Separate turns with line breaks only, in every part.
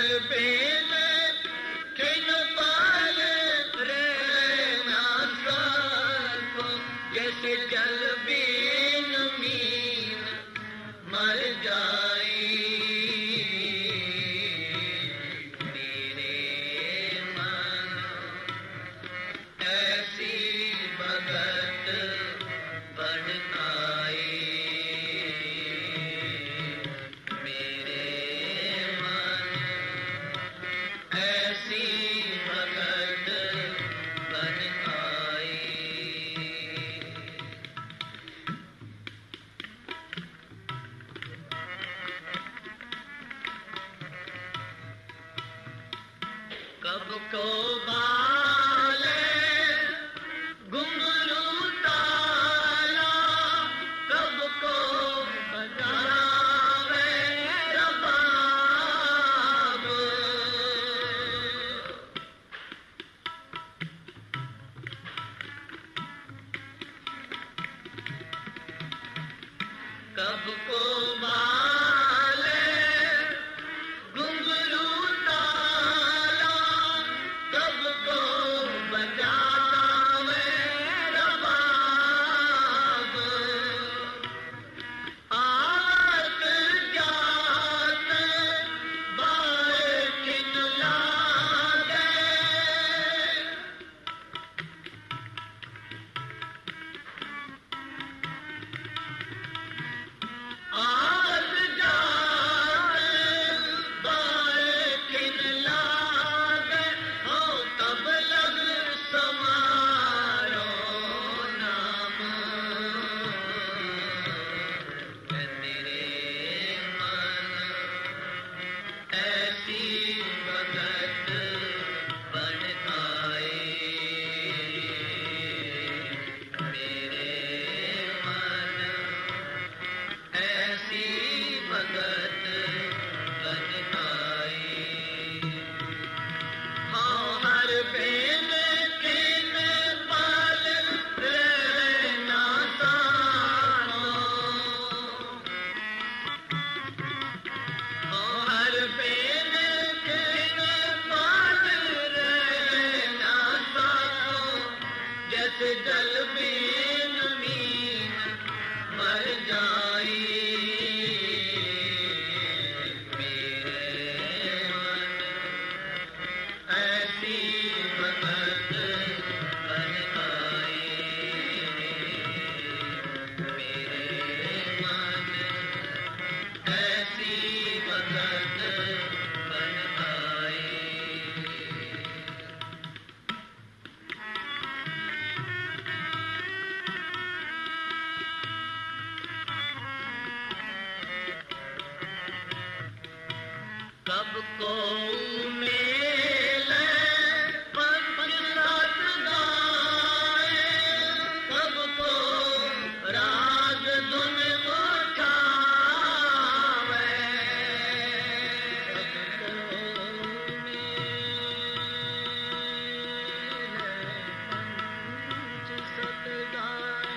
Ben किन पाल रहना साको, जैसे जल बिन मीन मर जाए। मेरे मन ऐसी भगत बन आए। मेरे मन ऐसी भगत बन आए। कब को बाले घुंघरू ताला, कब को बजावे रबाब। कब को बाले घुंघरू ताला, कब को बजावे रबाब। आत जात बाए किन लागे, आत जात बाए किन लागे, हो तब लग समारो नाम। मेरे मन ऐसी भगत बन आए। मेरे मन ऐसी भगत बन आए। हाँ हर बेन किन पाल रहना सानो, हाँ हर बेन किन पाल रहना सानो, जैसे जल बिन मीन मर जाए। मेरे मन ऐसी भगत बन आए। मेरे मन ऐसी भगत बन आए। कब को मेले पंच सत गाए, कब को राग धुन उठावे। कब को मेले पंच सत गाए,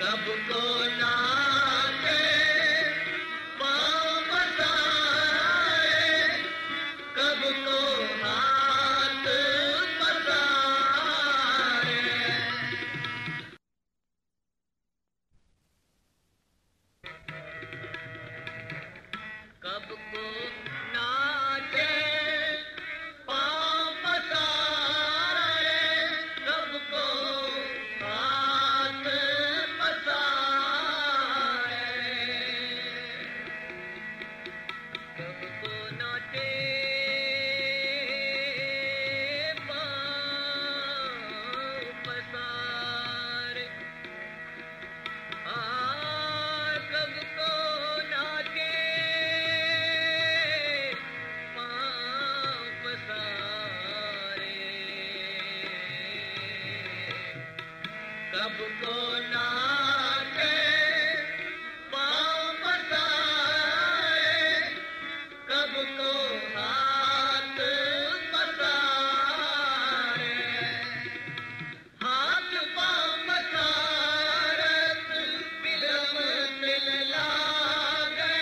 कब को नाचे पाँव पसारे, कब को हाथ पसारे। कब को नाचे पाँव पसारे, कब को हाथ पसारे। कब को नाचे पाँव पसारे, कब को नाचे पाँव पसारे, कब को नाचे पाँव पसारे, कब को हाथ पसारे। हाथ पाँव पसारत बिलम तिल लागे,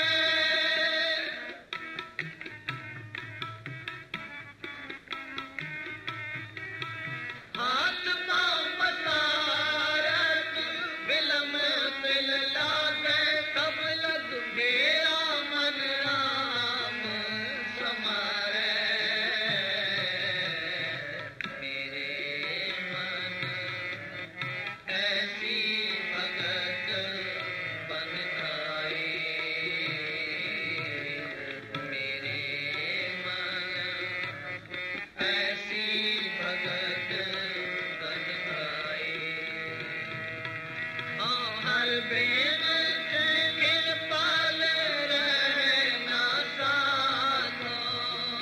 हाथ पाँव पसारत बिलम तिल लागे, कब लग मेरा मन राम समारे। मेरे मन ऐसी भगत बन जाए, मेरे मन ऐसी भगत बन जाए। हर बेन कृपाल रहना साथों,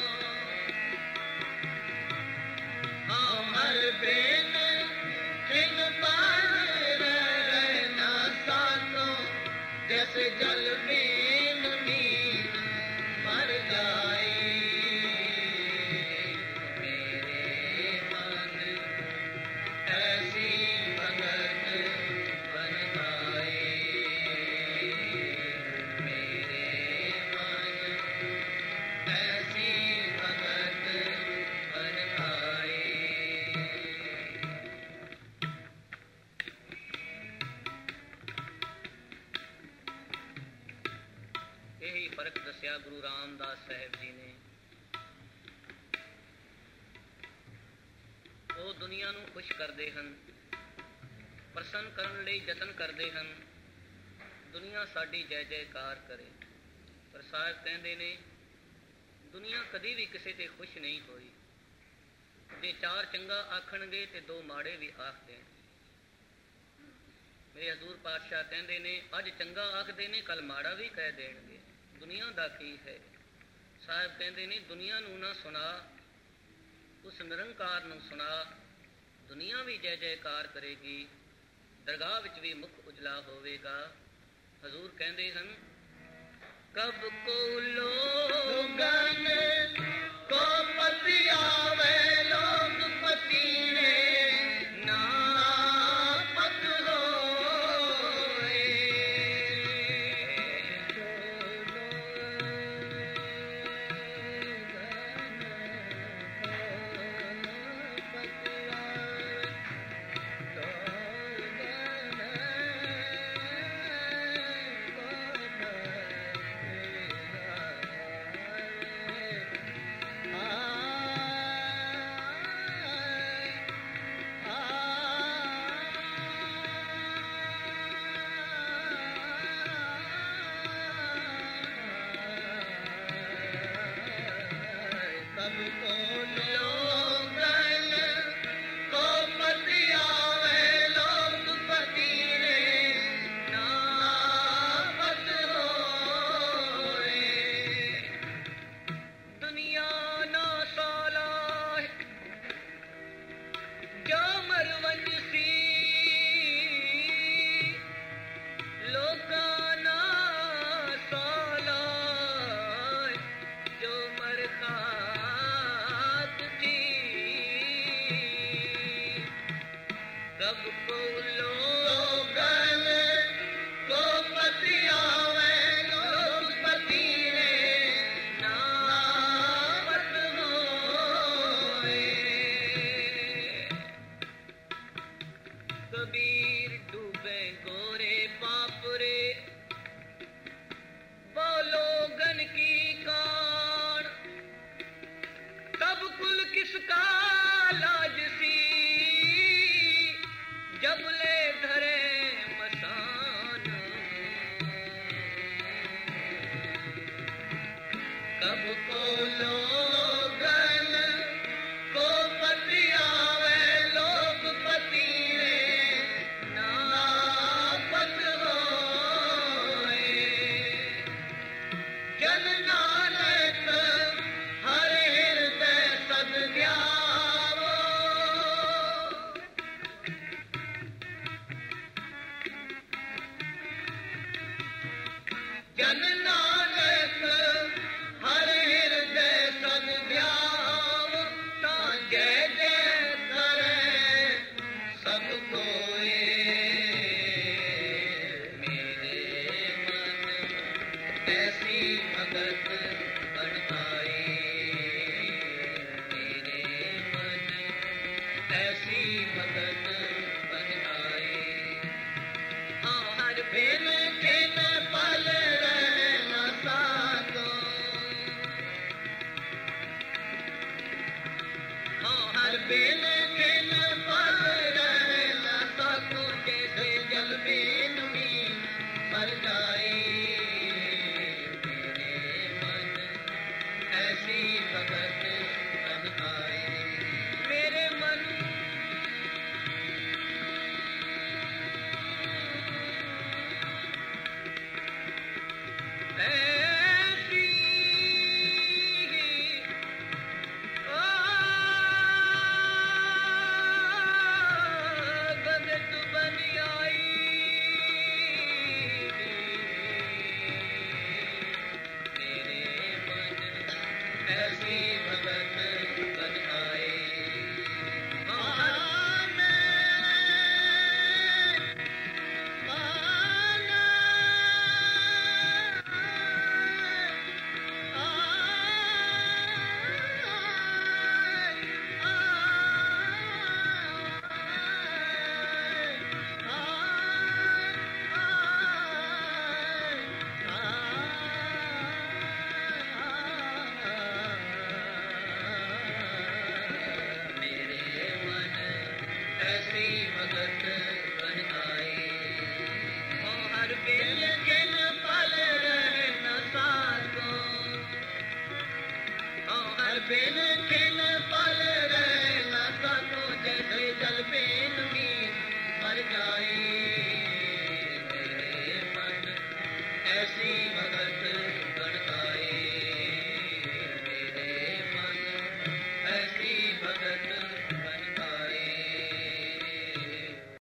हर बेन कृपाल रहना साथों, जैसे जल बीन मीन मर जाए। मेरे मन ऐसी भगत बन जाए, मेरे मन ऐसी भगत बन जाए। यही फर्क दसिया गुरु रामदास साहब जी ने। ਉਹ ਦੁਨੀਆ ਨੂੰ ਖੁਸ਼ ਕਰਦੇ ਹਨ, ਪ੍ਰਸੰਨ ਕਰਨ ਲਈ ਯਤਨ ਕਰਦੇ ਹਨ, ਦੁਨੀਆ ਸਾਡੀ ਜੈ ਜੈਕਾਰ ਕਰੇ। ਪਰ ਸਾਹਿਬ ਕਹਿੰਦੇ ਨੇ ਦੁਨੀਆ ਕਦੀ ਵੀ ਕਿਸੇ ਤੇ ਖੁਸ਼ ਨਹੀਂ ਹੋਈ। ਜੇ ਚਾਰ ਚੰਗਾ ਆਖਣਗੇ ਤੇ ਦੋ ਮਾੜੇ ਵੀ ਆਖ ਦੇਣ। ਮੇਰੇ ਹਜ਼ੂਰ ਪਾਤਸ਼ਾਹ ਕਹਿੰਦੇ ਨੇ ਅੱਜ ਚੰਗਾ ਆਖਦੇ ਨੇ ਕੱਲ ਮਾੜਾ ਵੀ ਕਹਿ ਦੇਣਗੇ। ਦੁਨੀਆ ਦਾ ਕੀ ਹੈ। ਸਾਹਿਬ ਕਹਿੰਦੇ ਨੇ ਦੁਨੀਆ ਨੂੰ ਨਾ ਸੁਣਾ, ਉਸ ਨਿਰੰਕਾਰ ਨੂੰ ਸੁਣਾ। ਦੁਨੀਆ ਵੀ ਜੈ ਜੈਕਾਰ ਕਰੇਗੀ, ਦਰਗਾਹ ਵਿੱਚ ਵੀ ਮੁਖ ਉਜਲਾ ਹੋਵੇਗਾ। ਹਜ਼ੂਰ ਕਹਿੰਦੇ ਹਨ ਕਬ ਕੋ ਲੋਗਨ ਕੋ ਪਤੀ ਆਵੇ, ਲੋਕ ਪਤੀ ਨੇ ਨਾ ਪਤ ਹੋਏ। सबको लोगन कबीर डूबे गोरे पाप रे बोलो गन की कान तब कुल किसका